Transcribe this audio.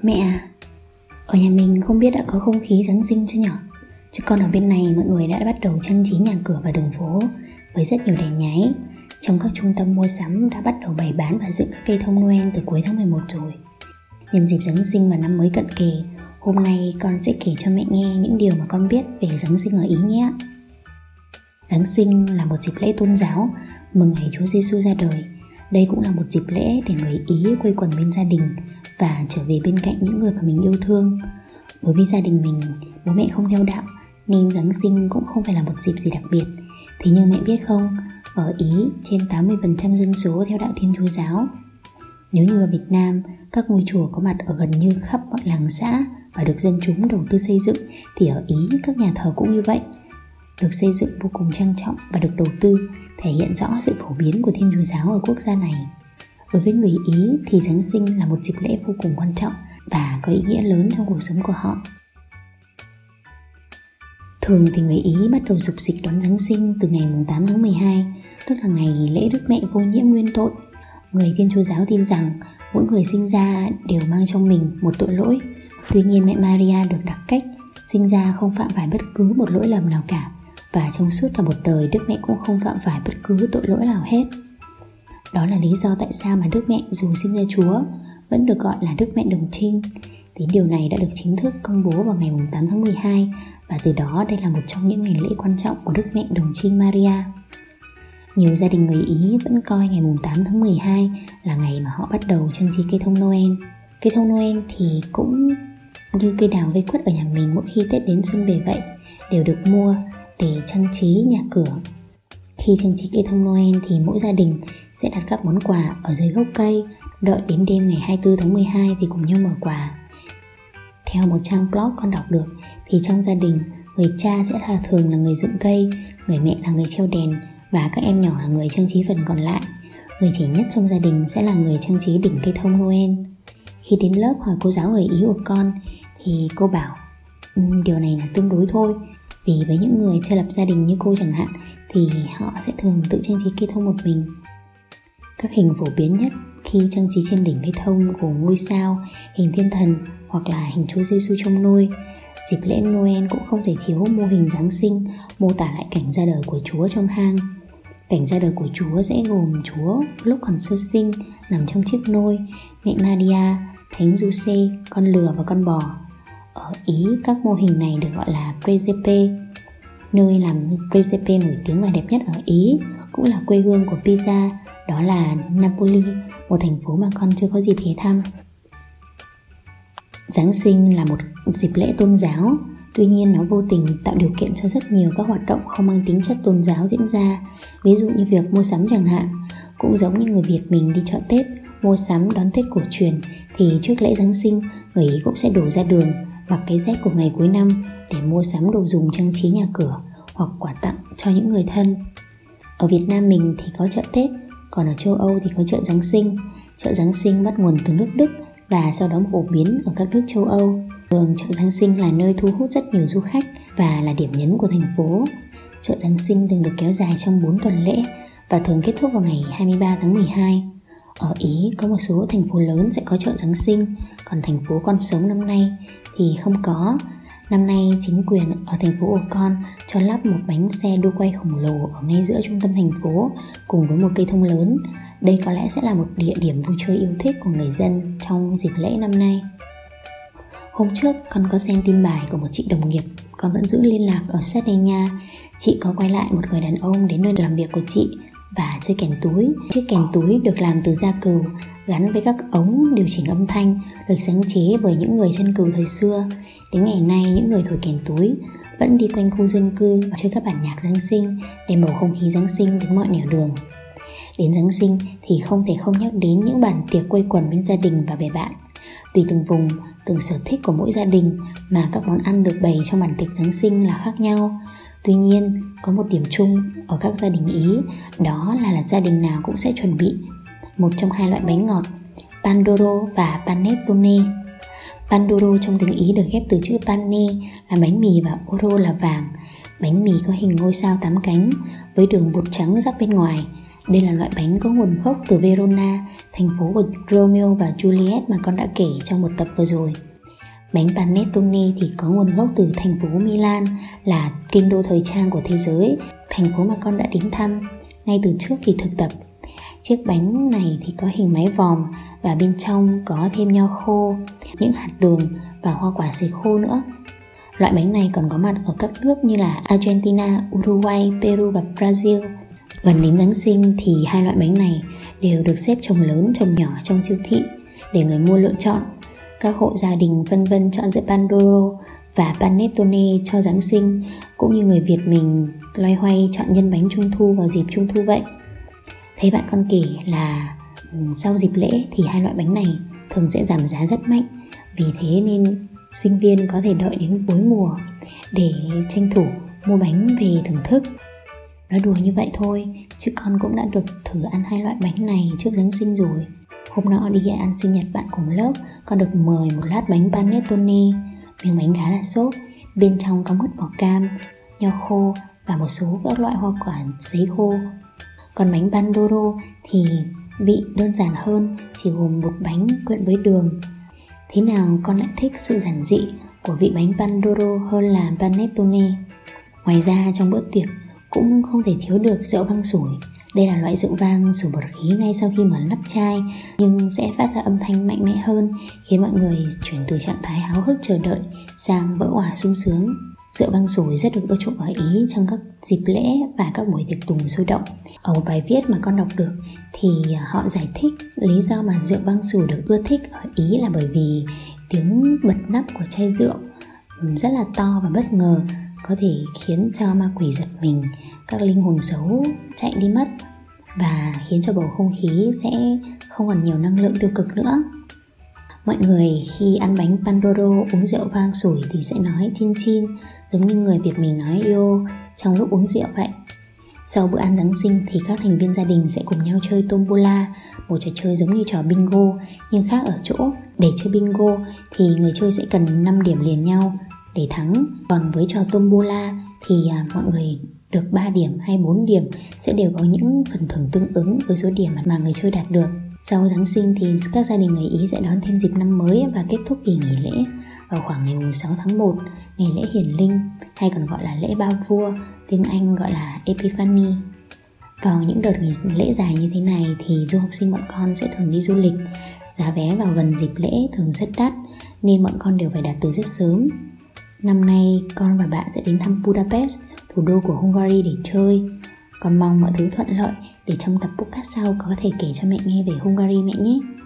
Mẹ à, ở nhà mình không biết đã có không khí Giáng sinh chưa nhở? Chứ còn ở bên này mọi người đã bắt đầu trang trí nhà cửa và đường phố với rất nhiều đèn nháy. Trong các trung tâm mua sắm đã bắt đầu bày bán và dựng các cây thông Noel từ cuối tháng 11 rồi. Nhân dịp Giáng sinh và năm mới cận kề, hôm nay con sẽ kể cho mẹ nghe những điều mà con biết về Giáng sinh ở Ý nhé. Giáng sinh là một dịp lễ tôn giáo mừng ngày Chúa Giêsu ra đời. Đây cũng là một dịp lễ để người Ý quây quần bên gia đình và trở về bên cạnh những người mà mình yêu thương. Đối với gia đình mình, bố mẹ không theo đạo nên Giáng sinh cũng không phải là một dịp gì đặc biệt. Thế nhưng mẹ biết không, ở Ý trên 80% dân số theo đạo Thiên Chúa giáo. Nếu như ở Việt Nam, các ngôi chùa có mặt ở gần như khắp mọi làng xã và được dân chúng đầu tư xây dựng, thì ở Ý các nhà thờ cũng như vậy, được xây dựng vô cùng trang trọng và được đầu tư, thể hiện rõ sự phổ biến của Thiên Chúa giáo ở quốc gia này. Đối với người Ý thì Giáng sinh là một dịp lễ vô cùng quan trọng và có ý nghĩa lớn trong cuộc sống của họ. Thường thì người Ý bắt đầu dục dịch đón Giáng sinh từ ngày 8 tháng 12, tức là ngày lễ Đức Mẹ vô nhiễm nguyên tội. Người Thiên Chúa giáo tin rằng mỗi người sinh ra đều mang trong mình một tội lỗi. Tuy nhiên mẹ Maria được đặc cách, sinh ra không phạm phải bất cứ một lỗi lầm nào cả, và trong suốt cả một đời Đức Mẹ cũng không phạm phải bất cứ tội lỗi nào hết. Đó là lý do tại sao mà Đức Mẹ dù sinh ra Chúa vẫn được gọi là Đức Mẹ Đồng Trinh. Tín điều này đã được chính thức công bố vào ngày 8 tháng 12, và từ đó đây là một trong những ngày lễ quan trọng của Đức Mẹ Đồng Trinh Maria. Nhiều gia đình người Ý vẫn coi ngày 8 tháng 12 là ngày mà họ bắt đầu trang trí cây thông Noel. Cây thông Noel thì cũng như cây đào cây quất ở nhà mình mỗi khi Tết đến xuân về vậy, đều được mua để trang trí nhà cửa. Khi trang trí cây thông Noel thì mỗi gia đình sẽ đặt các món quà ở dưới gốc cây, đợi đến đêm ngày 24 tháng 12 thì cùng nhau mở quà. Theo một trang blog con đọc được thì trong gia đình, người cha sẽ thường là người dựng cây, người mẹ là người treo đèn và các em nhỏ là người trang trí phần còn lại. Người trẻ nhất trong gia đình sẽ là người trang trí đỉnh cây thông Noel. Khi đến lớp hỏi cô giáo người Ý của con thì cô bảo điều này là tương đối thôi, vì với những người chưa lập gia đình như cô chẳng hạn thì họ sẽ thường tự trang trí cây thông một mình. Các hình phổ biến nhất khi trang trí trên đỉnh cây thông gồm ngôi sao, hình thiên thần hoặc là hình Chúa Giêsu trong nôi. Dịp lễ Noel cũng không thể thiếu mô hình Giáng sinh mô tả lại cảnh ra đời của Chúa trong hang. Cảnh ra đời của Chúa sẽ gồm Chúa lúc còn sơ sinh nằm trong chiếc nôi, mẹ Maria, Thánh Giuse, con lừa và con bò. Ở Ý, các mô hình này được gọi là presepe. Nơi làm presepe nổi tiếng và đẹp nhất ở Ý cũng là quê hương của pizza, đó là Napoli, một thành phố mà con chưa có dịp ghé thăm. Giáng sinh là một dịp lễ tôn giáo, tuy nhiên nó vô tình tạo điều kiện cho rất nhiều các hoạt động không mang tính chất tôn giáo diễn ra, ví dụ như việc mua sắm chẳng hạn. Cũng giống như người Việt mình đi chợ Tết, mua sắm đón Tết cổ truyền, thì trước lễ Giáng sinh, người Ý cũng sẽ đổ ra đường, mặc cái rét của ngày cuối năm để mua sắm đồ dùng trang trí nhà cửa hoặc quà tặng cho những người thân. Ở Việt Nam mình thì có chợ Tết, còn ở châu Âu thì có chợ Giáng sinh. Chợ Giáng sinh bắt nguồn từ nước Đức và sau đó phổ biến ở các nước châu Âu. Thường chợ Giáng sinh là nơi thu hút rất nhiều du khách và là điểm nhấn của thành phố. Chợ Giáng sinh thường được kéo dài trong 4 tuần lễ và thường kết thúc vào ngày 23 tháng 12. Ở Ý có một số thành phố lớn sẽ có chợ Giáng sinh, còn thành phố con sống năm nay thì không có. Năm nay chính quyền ở thành phố Ocon cho lắp một bánh xe đu quay khổng lồ ở ngay giữa trung tâm thành phố cùng với một cây thông lớn. Đây có lẽ sẽ là một địa điểm vui chơi yêu thích của người dân trong dịp lễ năm nay. Hôm trước con có xem tin bài của một chị đồng nghiệp, con vẫn giữ liên lạc ở Sardinia. Chị có quay lại một người đàn ông đến nơi làm việc của chị và chơi kèn túi. Chiếc kèn túi được làm từ da cừu, gắn với các ống điều chỉnh âm thanh, được sáng chế bởi những người chân cừu thời xưa. Đến ngày nay, những người thổi kèn túi vẫn đi quanh khu dân cư và chơi các bản nhạc Giáng sinh để bầu không khí Giáng sinh đến mọi nẻo đường. Đến Giáng sinh thì không thể không nhắc đến những bản tiệc quây quần bên gia đình và bè bạn. Tùy từng vùng, từng sở thích của mỗi gia đình mà các món ăn được bày trong bản tiệc Giáng sinh là khác nhau. Tuy nhiên, có một điểm chung ở các gia đình Ý, đó là gia đình nào cũng sẽ chuẩn bị một trong hai loại bánh ngọt, pandoro và panettone. Pandoro trong tiếng Ý được ghép từ chữ pane là bánh mì và oro là vàng. Bánh mì có hình ngôi sao 8 cánh với đường bột trắng rắc bên ngoài, Đây là loại bánh có nguồn gốc từ Verona, thành phố của Romeo và Juliet mà con đã kể trong một tập vừa rồi. Bánh panettone thì có nguồn gốc từ thành phố Milan, là kinh đô thời trang của thế giới, thành phố mà con đã đến thăm ngay từ trước kỳ thực tập. Chiếc bánh này thì có hình mái vòm và bên trong có thêm nho khô, những hạt đường và hoa quả sấy khô nữa. Loại bánh này còn có mặt ở các nước như là Argentina, Uruguay, Peru và Brazil. Gần đến Giáng sinh thì hai loại bánh này đều được xếp chồng lớn chồng nhỏ trong siêu thị để người mua lựa chọn. Các hộ gia đình vân vân chọn giữa Pandoro và panettone cho Giáng sinh, cũng như người Việt mình loay hoay chọn nhân bánh Trung thu vào dịp Trung thu vậy. Thấy bạn con kể là sau dịp lễ thì hai loại bánh này thường sẽ giảm giá rất mạnh, vì thế nên sinh viên có thể đợi đến cuối mùa để tranh thủ mua bánh về thưởng thức. Nói đùa như vậy thôi, chứ con cũng đã được thử ăn hai loại bánh này trước Giáng sinh rồi. Hôm nọ đi ăn sinh nhật bạn cùng lớp, con được mời một lát bánh panettone. Miếng bánh khá là xốp, bên trong có mứt vỏ cam, nho khô và một số các loại hoa quả sấy khô. Còn bánh Pandoro thì vị đơn giản hơn, chỉ gồm bột bánh quyện với đường. Thế nào con lại thích sự giản dị của vị bánh Pandoro hơn là panettone? Ngoài ra trong bữa tiệc cũng không thể thiếu được rượu vang sủi. Đây là loại rượu vang sủi bọt khí ngay sau khi mở nắp chai, nhưng sẽ phát ra âm thanh mạnh mẽ hơn, khiến mọi người chuyển từ trạng thái háo hức chờ đợi sang vỡ òa sung sướng. Rượu vang sủi rất được ưa chuộng ở Ý trong các dịp lễ và các buổi tiệc tùng sôi động. Ở một bài viết mà con đọc được thì họ giải thích lý do mà rượu vang sủi được ưa thích ở Ý là bởi vì tiếng bật nắp của chai rượu rất là to và bất ngờ, có thể khiến cho ma quỷ giật mình, các linh hồn xấu chạy đi mất và khiến cho bầu không khí sẽ không còn nhiều năng lượng tiêu cực nữa. Mọi người khi ăn bánh Pandoro uống rượu vang sủi thì sẽ nói chin chin, giống như người Việt mình nói yo trong lúc uống rượu vậy. Sau bữa ăn Giáng sinh thì các thành viên gia đình sẽ cùng nhau chơi tombola, một trò chơi giống như trò bingo nhưng khác ở chỗ để chơi bingo thì người chơi sẽ cần 5 điểm liền nhau để thắng. Còn với trò tombola thì mọi người được 3 điểm hay 4 điểm sẽ đều có những phần thưởng tương ứng với số điểm mà người chơi đạt được. Sau Giáng sinh thì các gia đình người Ý sẽ đón thêm dịp năm mới và kết thúc kỳ nghỉ lễ vào khoảng ngày 6 tháng 1, ngày lễ hiển linh hay còn gọi là lễ ba vua, tiếng Anh gọi là Epiphany. Vào những đợt nghỉ lễ dài như thế này thì du học sinh bọn con sẽ thường đi du lịch. Giá vé vào gần dịp lễ thường rất đắt nên bọn con đều phải đặt từ rất sớm. Năm nay con và bạn sẽ đến thăm Budapest, thủ đô của Hungary để chơi. Con mong mọi thứ thuận lợi để trong tập podcast sau có thể kể cho mẹ nghe về Hungary mẹ nhé.